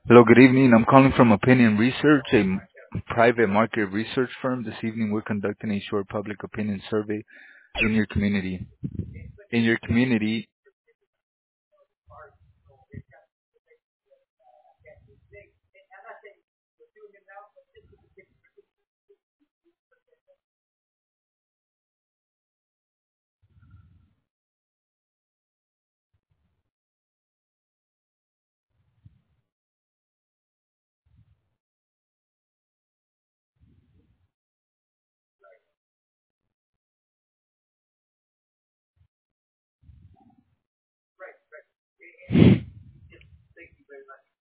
Hello, good evening. I'm calling from Opinion Research, private market research firm. This evening, we're conducting a short public opinion survey in your community. In your community,